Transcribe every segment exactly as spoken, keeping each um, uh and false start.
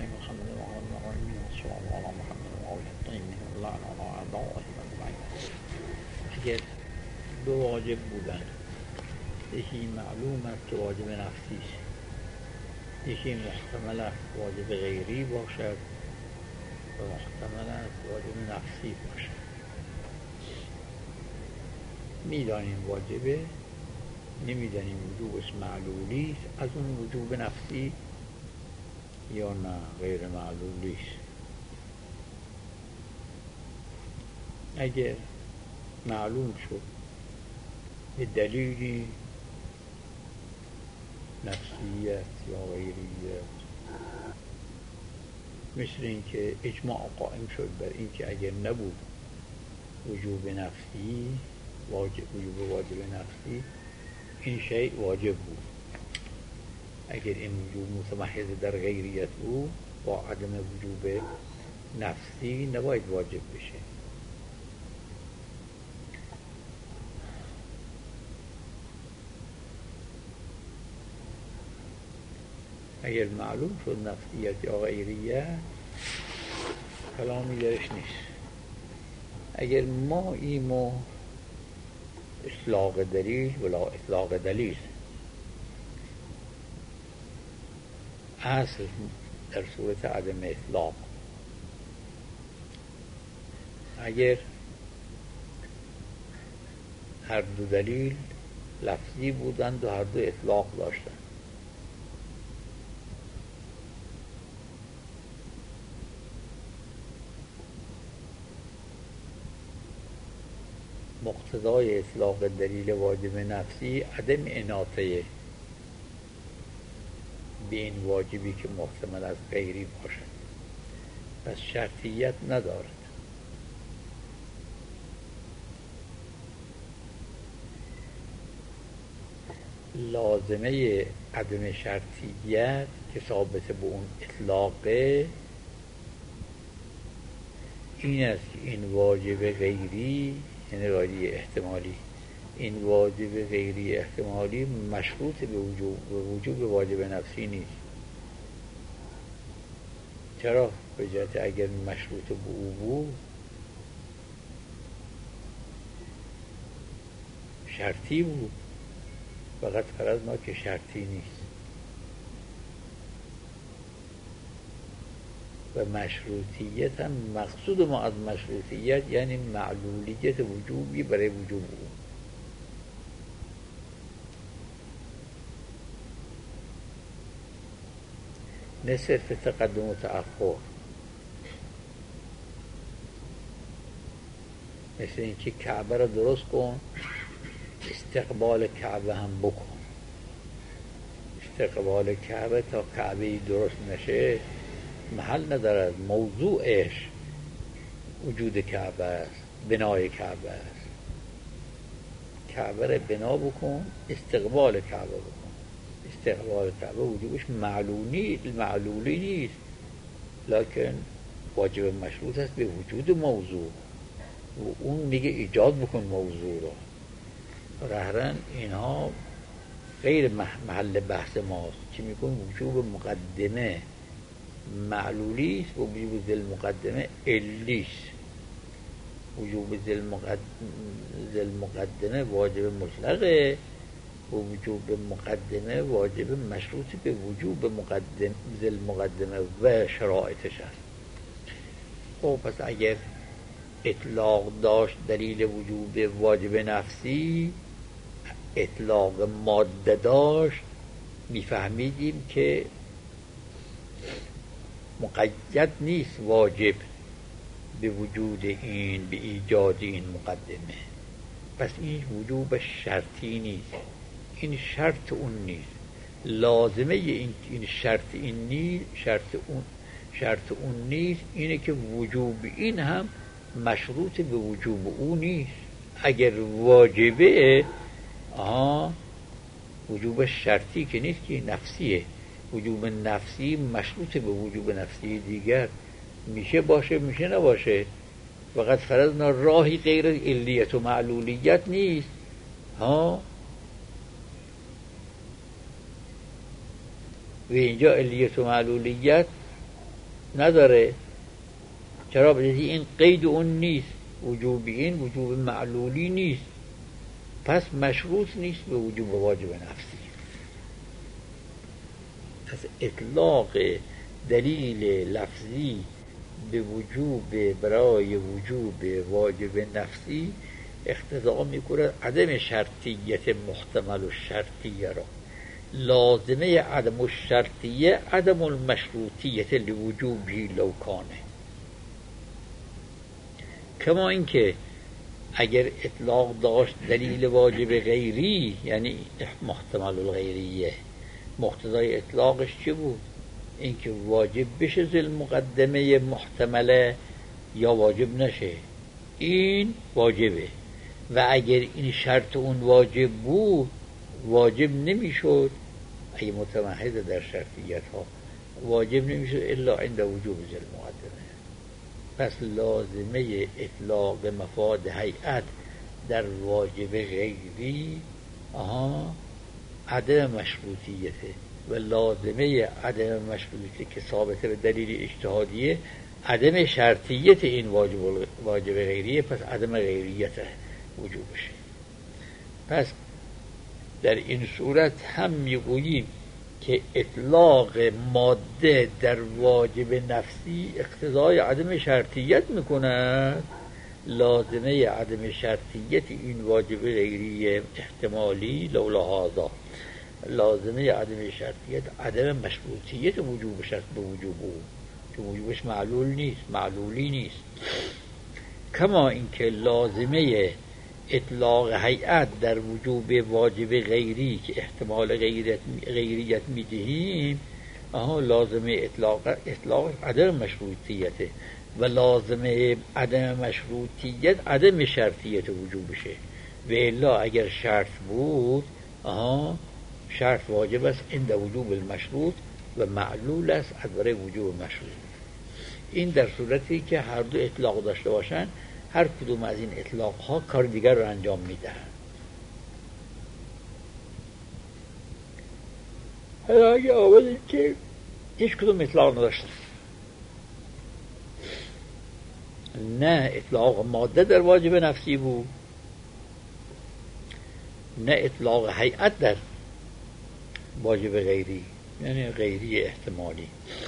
حسین محمد محمد محمد محمد محمد محمد. اگر دو واجب بودن، یکی معلوم است که واجب نفسی است، یکی محتمل است واجب غیری باشد و محتمل است واجب نفسی باشد. میدانیم واجبه، نمیدانیم وجوبش معلولی است از اون وجوب نفسی یا نه غیر معلولی است. اگر معلوم شد به دلیلی نفسیت یا غیریت، مثل اینکه اجماع قائم شد بر اینکه اگر نبود وجوب نفسی، واجب وجوب واجب نفسی، این شیء واجب بود. اگر این وجوب متمحض در غیریت بود، با عدم وجوب نفسی نباید واجب بشه. اگر معلوم شد نفسیت یا غیریت، کلامی درش نیست. اگر ما ایمو اطلاق دلیل ولا اطلاق دلیل، اصل در صورت عدم اطلاق، اگر هر دو دلیل لفظی بودند و هر دو اطلاق داشتند، مقتضای اطلاق دلیل واجب نفسی عدم اناطه به این واجبی که محتمل از غیری باشد، پس شرطیت ندارد. لازمه عدم شرطیت که ثابت به اون اطلاقه این است که این واجب غیری، یعنی غیری احتمالی، این واجب غیری احتمالی مشروط به وجوب به وجوب واجب نفسی نیست. چرا؟ به جهت اگر مشروط به او بود شرطی بود، فقط فرض ما که شرطی نیست و مشروطیت هم مقصود ما از مشروطیت یعنی معلولیت وجوبی برای وجوب او. نه صرف تقدم و تأخر، مثل اینکه کعبه را درست کن، استقبال کعبه هم بکن. استقبال کعبه تا کعبه درست نشه محل ندارد، موضوعش وجود کعبه است، بنای کعبه است. کعبه را بنا بکن، استقبال کعبه بکن. استقبال کعبه وجودش معلولی معلولی نیست، لکن واجب مشروط است به وجود موضوع و اون میگه ایجاد بکن موضوع را. رهرن اینها غیر محل بحث ماست. چی میگن؟ وجوب مقدمه معلولی است و وجوب ذل مقدمه علی است. وجوب ذل مقدمه واجب مطلقه و وجوب مقدمه واجب مشروط به وجوب مقدم ذل مقدمه و شرایطش است. خب پس اگر اطلاق داشت دلیل وجوب واجب نفسی، اطلاق ماده داشت، میفهمیدیم که مقید نیست واجب به وجود این، به ایجاد این مقدمه. پس این وجوب شرطی نیست، این شرط اون نیست. لازمه این این شرط این نیست، شرط اون شرط اون نیست اینه که وجوب این هم مشروط به وجوب اون نیست. اگر واجبه آها وجوب شرطی که نیست، که نفسیه. وجوب نفسی مشروط به وجوب نفسی دیگر میشه باشه، میشه نباشه. فقط فرضنا راهی غیر علیت و معلولیت نیست. ها و اینجا علیت و معلولیت نداره. چرا؟ بدید این قید اون نیست، وجوبی این وجوب معلولی نیست، پس مشروط نیست به وجوب واجب نفسی. پس اطلاق دلیل لفظی به وجوب برای وجوب واجب نفسی اقتضا میکنه عدم شرطیت محتمل و شرطیه را. لازمه عدم الشرطیه عدم المشروطیت لوجوبی لو کانه. کما اینکه اگر اطلاق داشت دلیل واجب غیری، یعنی محتمل الغیریه، مقتضای اطلاقش چی بود؟ اینکه واجب بشه ذل مقدمه محتمله یا واجب نشه. این واجبه، و اگر این شرط اون واجب بود واجب نمیشد. اگه متمحض در شرطیت ها واجب نمیشد الا عند وجوب ذل مقدمه. پس لازمه اطلاق مفاد هیئت در واجب غیری آها عدم مشروطیته، و لازمه عدم مشروطیت که ثابته به دلیل اجتهادیه عدم شرطیت این واجب واجب غیریه، پس عدم غیریت وجوبشه. پس در این صورت هم میگوییم که اطلاق ماده در واجب نفسی اقتضای عدم شرطیت میکند. لازمه عدم شرطیت این واجب غیری احتمالی لولا هذا، لازمه عدم شرطیت عدم مشروطیت وجوبش است به وجوب او، که وجوبش معلول نیست، معلولی نیست. کما اینکه لازمه اطلاق هیئت در وجوب واجب غیری که احتمال غیریت غیریت میدهیم، آها لازمه اطلاق اطلاق عدم مشروطیته، و لازمه عدم مشروطیت عدم شرطیت وجوبشه. و الا اگر شرط بود آها شرط واجب است عند وجوب المشروط و معلول است از برای وجوب مشروط. این در صورتی که هر دو اطلاق داشته باشن، هر کدوم از این اطلاق ها کار دیگر رو انجام میدن. حالا اگه آمدیم که هیچ کدوم اطلاق نداشتن، نه اطلاق ماده در واجب نفسی بود، نه اطلاق هیئت در واجب غیری، یعنی غیری احتمالی.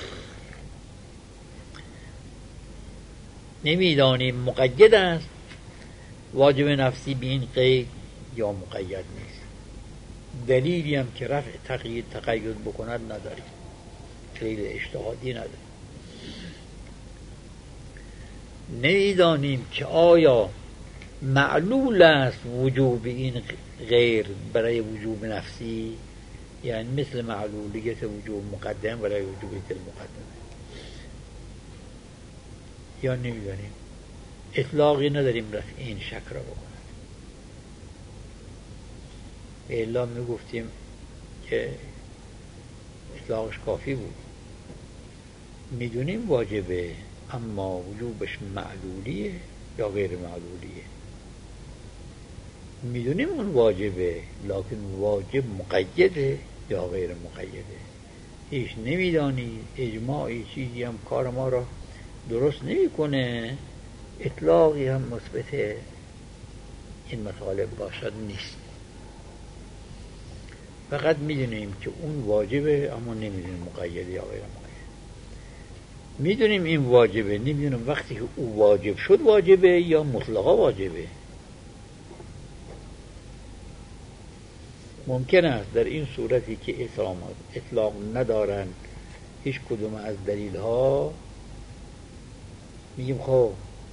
نمیدانیم مقید است واجب نفسی به این قید یا مقید نیست. دلیلی هم که رفع تقیید تقید بکند نداریم، دلیل اجتهادی نداریم. نمیدانیم که آیا معلول است وجوب این غیر برای وجوب نفسی، یعنی مثل معلولیت وجوب مقدم برای وجوبیت المقدمه، یا نمیدانیم. اطلاقی نداریم رفع این شک را بکنند. الا میگفتیم که اطلاقش کافی بود. میدونیم واجبه، اما وجوبش معلولیه یا غیر معلولیه. میدونیم اون واجبه، لکن واجب مقیده یا غیر مقیده. هیچ نمیدانی. اجماعی چیزی هم کار ما را درست نمیکنه. اطلاقی هم مثبت این مطالب باشد نیست. فقط میدونیم که اون واجبه، اما نمیدونیم مقیده یا غیر مقیده. میدونیم این واجبه، نمیدونیم وقتی که او واجب شد واجبه یا مطلقا واجبه. ممکن است در این صورتی که اطلاق ندارن هیچ کدوم از دلیل ها، میگیم خب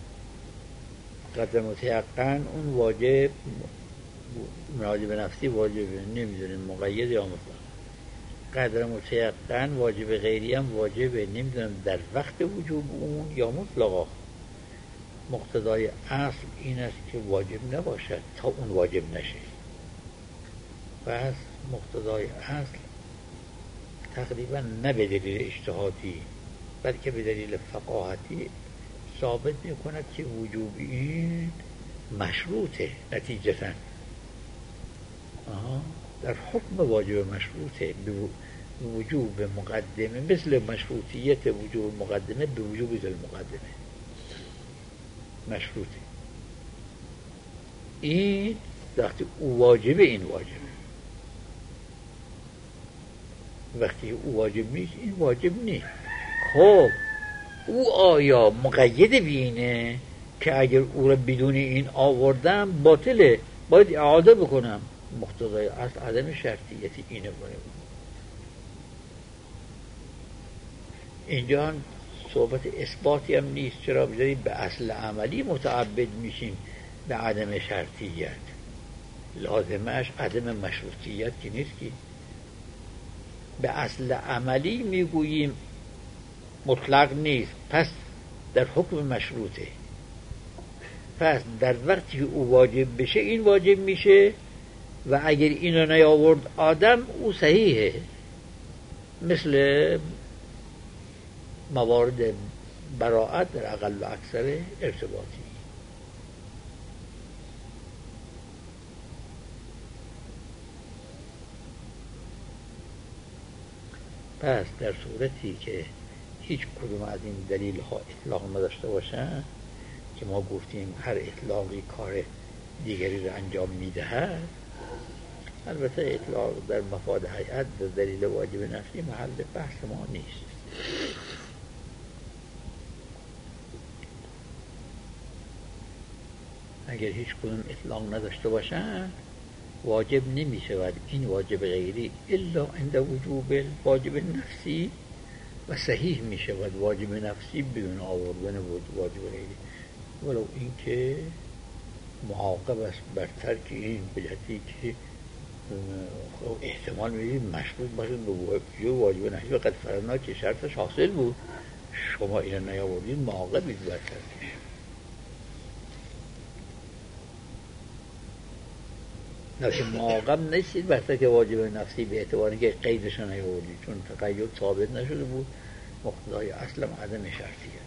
قدر متیقن اون واجب واجب نفسی واجبه، نمیدونیم مقید یا مطلق. قدر متیقن واجب غیری هم واجبه، نمیدونم در وقت وجوب اون یا مطلقا. مقتضای اصل این است که واجب نباشد تا اون واجب نشه. پس مقتضای اصل تقریبا نه به دلیل اجتهادی بلکه به دلیل فقاهتی ثابت میکند که وجوب این مشروطه. نتیجتا در حکم واجب مشروطه وجوب مقدمه مثل مشروطیت وجوب مقدمه به وجوب ذل مقدمه مشروطه. این وقتی او واجبه این واجبه، وقتی او واجب نیست این واجب نیست. خب او آیا مقید بینه که اگر او را بدون این آوردم باطله باید اعاده بکنم؟ مقتضای اصل عدم شرطیتی اینه باید. اینجا صحبت اثباتی هم نیست. چرا بذاریم به اصل عملی متعبد میشیم به عدم شرطیت، لازمش عدم مشروطیت که نیست که به اصل عملی میگوییم مطلق نیست، پس در حکم مشروطه. پس در وقتی که او واجب بشه این واجب میشه و اگر اینو نیاورد آدم او صحیحه، مثل موارد براعت در اقل و اکثر ارتباطی. پس در صورتی که هیچ کدوم از این دلیل ها اطلاق نداشته باشن که ما گفتیم هر اطلاقی کار دیگری را انجام میدهد، البته اطلاق در مفاد هیئت در دلیل واجب نفسی محل بحث ما نیست. اگر هیچ کدوم اطلاق نداشته باشن واجب نمی شود این واجب غیری الا عند وجوب واجب نفسی، و صحیح می شود واجب نفسی بدون آوردن واجب غیری، ولو این که معاقب است بر ترک این بلتی که احتمال میدید مشروط باشد به واجب نفسی و قد فرضنا که شرطش حاصل بود، شما اینو نیاوردید معاقبید بر ترکش. نفسی معاقب نیستید بر ترک واجب نفسی به اعتباری که قیدش نیاوردید، چون تقید ثابت نشده بود، مقتضای اصلم عدم شرطیت.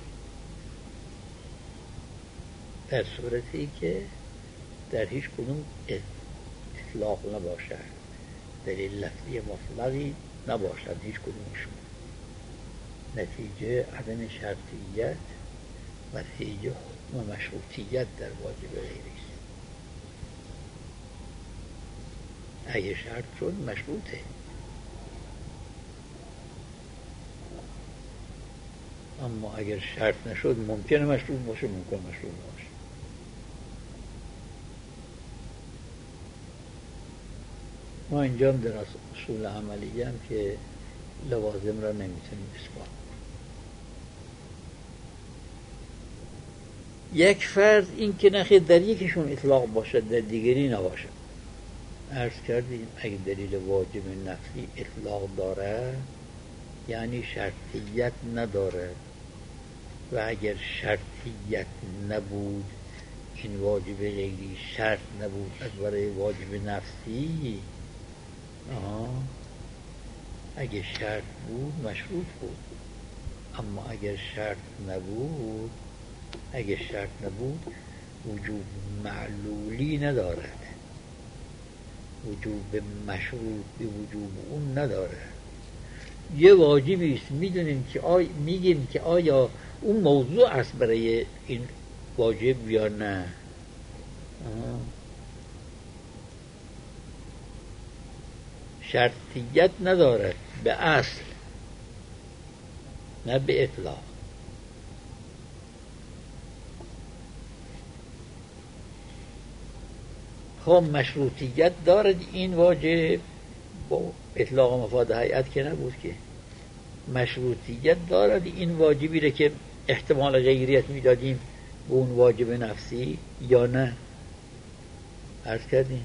در صورتی که در هیچ کدوم اطلاق نباشد، دلیل لفظی مطلقی نباشد هیچ کدومشون، نتیجه عدم شرطیت و نتیجه حکم مشروطیت در واجب غیری است. اگه شرط شد مشروطه، اما اگر شرط نشد ممکنه مشروط باشه ممکنه مشروط باشه. ما اینجا هم در اصول عملی هم که لوازم را نمیتونیم اثبات. یک فرض این که نخیر در یکیشون اطلاق باشد در دیگری نباشد. عرض کردیم اگه دلیل واجب نفسی اطلاق داره یعنی شرطیت نداره، و اگر شرطیت نبود این واجب غیری شرط نبود از برای واجب نفسی، آه. اگر شرط بود مشروط بود، اما اگر شرط نبود اگر شرط نبود وجوب معلولی ندارد، وجوب مشروط به وجوب اون نداره. یه واجبی است میدونیم که آی میگیم که آیا اون موضوع است برای این واجب یا نه. آه. شرطیت ندارد به اصل، نه به اطلاق. خب مشروطیت دارد این واجب، با اطلاق مفاد هیئت که نبود که مشروطیت دارد این واجبی را که احتمال غیریت میدادیم به اون واجب نفسی یا نه. عرض کردیم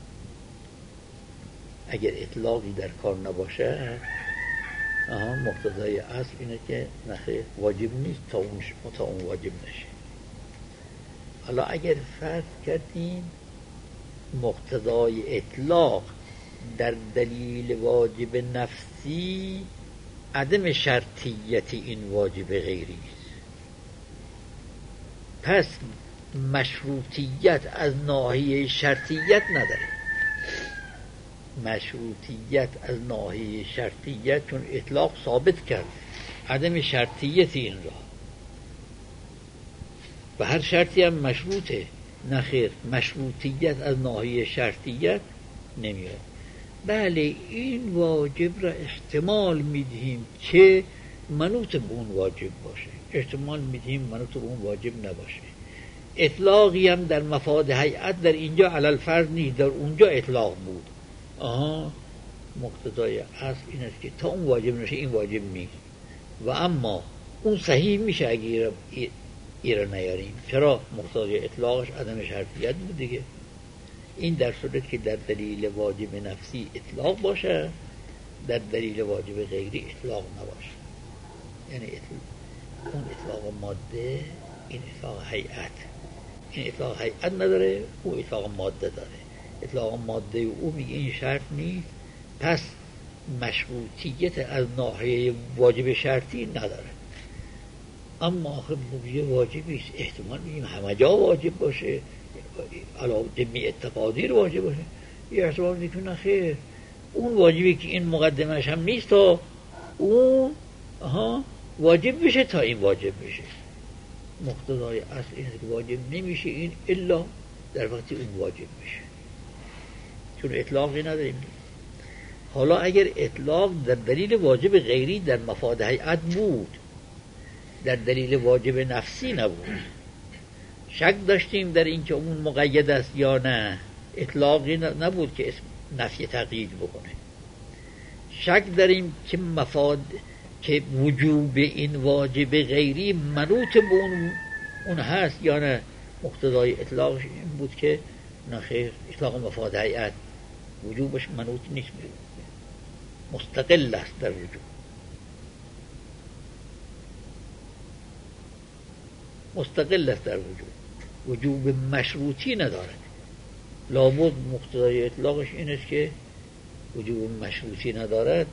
اگر اطلاقی در کار نباشه آها مقتضای اصل اینه که نخیر واجب نیست تا اون, تا اون واجب نشه. حالا اگر فرض کردیم مقتضای اطلاق در دلیل واجب نفسی عدم شرطیت این واجب غیری است، پس مشروطیت از ناحیه شرطیت نداره. مشروطیت از ناحیه شرطیت، چون اطلاق ثابت کرد عدم شرطیت این را و هر شرطی هم مشروطه. نخیر، مشروطیت از ناحیه شرطیت نمیاد. بله این واجب را احتمال میدهیم که منوط به اون واجب باشه، احتمال میدهیم منوط به اون واجب نباشه. اطلاقی هم در مفاد هیئت در اینجا علی الفرض نیست، در اونجا اطلاق بود. آها، مقتضای اصل این است که تا اون واجب نشه این واجب نیست. و اما اون صحیح میشه اگه ایره نیاریم. چرا؟ مقتضای اطلاقش عدم شرطیت بود دیگه. این در صورت که در دلیل واجب نفسی اطلاق باشه، در دلیل واجب غیری اطلاق نباشه. یعنی اطلاق، اون اطلاق ماده، این اطلاق هیئت. این اطلاق هیئت نداره، او اطلاق ماده داره. اطلاق ماده او میگه این شرط نیست، پس مشروطیت از ناحیه واجب شرطی نداره. اما آخر موجه واجبی است، احتمال میگیم همه جا واجب باشه، علاوه جمعی اتقادیر واجب باشه. یه احتمال میگیم نخیر، اون واجبی که این مقدمش هم نیست تا اون آها واجب بشه تا این واجب بشه. مقتضای اصل این که واجب نمیشه این الا در وقتی اون واجب بشه، چون اطلاقی نداریم. حالا اگر اطلاق در دلیل واجب غیری در مفاد هیئت بود، در دلیل واجب نفسی نبود، شک داشتیم در این که اون مقید است یا نه، اطلاقی نبود که اسم نفی تقیید بکنه، شک داریم که مفاد که وجوب این واجب غیری منوط به اون اون هست یا نه. مقتضای اطلاقش این بود که نخیر، اطلاق مفاد هیئت وجوبش منوط نیست، مستقل است در وجوب، مستقل است در وجوب، وجوب مشروطی ندارد. لابد مقتضای اطلاقش این است که وجوب مشروطی ندارد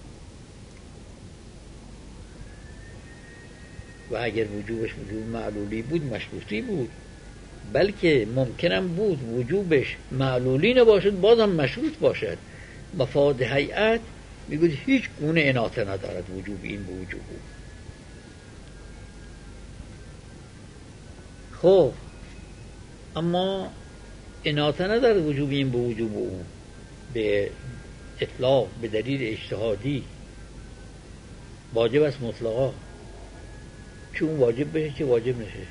و اگر وجوبش وجوب معلولی بود مشروطی بود، بلکه ممکنم بود وجوبش معلولی نباشد بازم مشروط باشد. مفاد هیئت میگوید هیچ گونه اناطه ندارد وجوب این به وجوب. خب اما اناطه ندارد وجوب این به وجوب اون به اطلاق به دلیل اجتهادی واجب است مطلقا، چون واجب بشه که واجب نشه.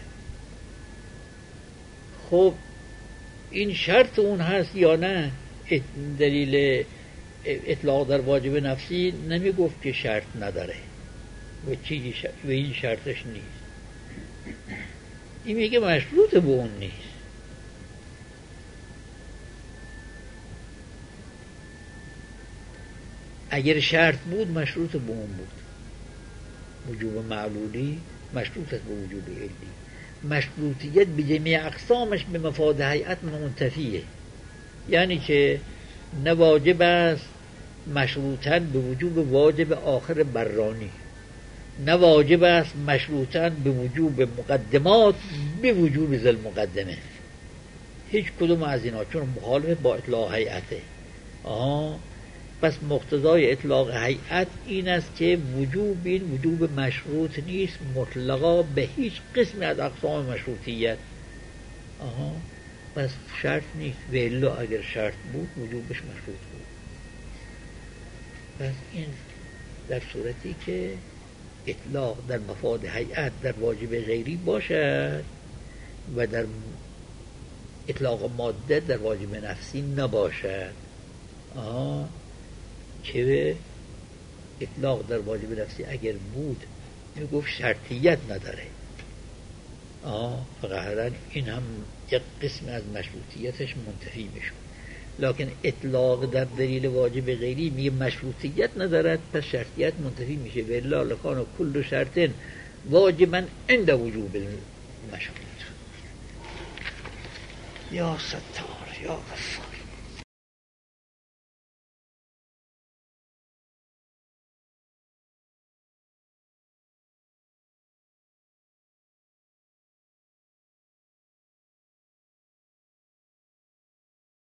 خب این شرط اون هست یا نه؟ دلیل اطلاق در واجب نفسی نمی گفت که شرط نداره و چیزی شرط و این شرطش نیست، این میگه مشروط به اون نیست. اگر شرط بود مشروط به اون بود. وجوب معلولی مشروط است به وجوب علی. مشروطیت به جميع اقسامش به مفاد هیئت منتفیه، یعنی که نه واجب است مشروطاً به وجوب واجب آخر برانی، نه واجب است مشروطاً به وجوب مقدمات به وجوب ذل مقدمه، هیچ کدوم از اینا، چون مخالف با اطلاق هیئته. آها، پس مقتضای اطلاق هیئت این است که وجوب این وجوب مشروط نیست مطلقا به هیچ قسم از اقسام مشروطیت. آها، پس شرط نیست، و الا اگر شرط بود وجوبش مشروط بود. پس این در صورتی که اطلاق در مفاد هیئت در واجب غیری باشد و در اطلاق ماده در واجب نفسی نباشد. آها، که اطلاق در واجب نفسی اگر بود میگفت شرطیت نداره. آه فقط این هم یک قسم از مشروطیتش منتفی میشون، لکن اطلاق در دلیل واجب غیری میگه مشروطیت ندارد، پس شرطیت منتفی میشه. و الا لکان کل شرط واجبا عند وجوب المشروط. یا ستار یا غفار.